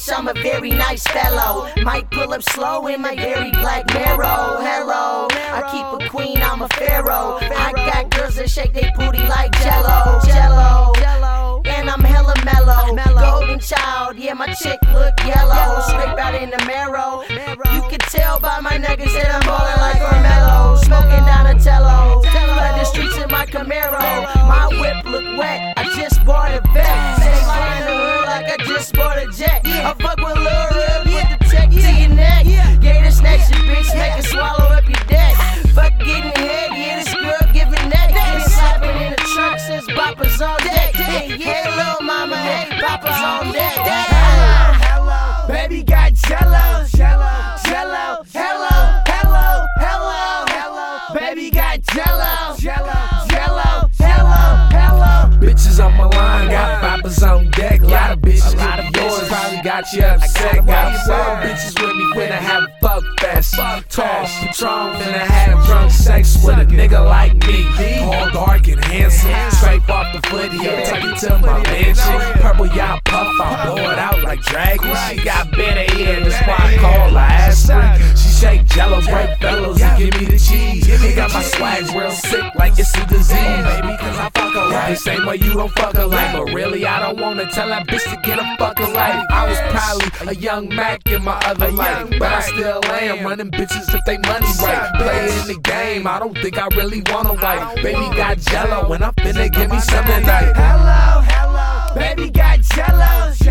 bitch, I'm a very nice fellow. Might pull up slow in my very black Maro. Hello, I keep a queen, I'm a pharaoh. I got girls that shake they booty like Jello. And I'm hella mellow. Golden child, yeah, my chick look yellow. Scrape out in the marrow. You can tell by my niggas that I'm ballin' like Carmelo. Smoking Donatello. Flood the streets in my Camaro. My whip look wet, I just bought a vet. Say in the hood like I just bought a jet. I fuck with Lil Rib, with the check to your neck. Gator snatch your bitch, make her swallow up your debt. Fuck getting head, yeah, the scrub giving neck. Been slapping in the trunk since Papa's on deck. Yeah, little mama, hey, Papa's on deck. Hello, baby got jello. Hello, baby got jello. Bitches on my line, got Papa's on deck. Lot of bitches, lot of yours probably got you upset. Got 4 bitches with me, finna have a fuck fest. Tall Patron, finna have drunk sex with a nigga like me. Tall, dark, and handsome, straight off the footy, take it to my mansion. Purple y'all puff, I blow it out like dragon. She got better here in the spot called La Aspirin. She shake jello, break fellows, and give me the cheese. He got my swag real sick like it's a disease, baby, cause I fuck her right. This ain't what you don't fuck her like, but really I don't wanna tell that bitch to get a fucking life. I was probably a young Mac in my other life, but I still am running bitches if they money right. Play in the game, I don't think I really wanna wife. Baby got jello, and I'm finna give me some tonight. Hello, baby got jello.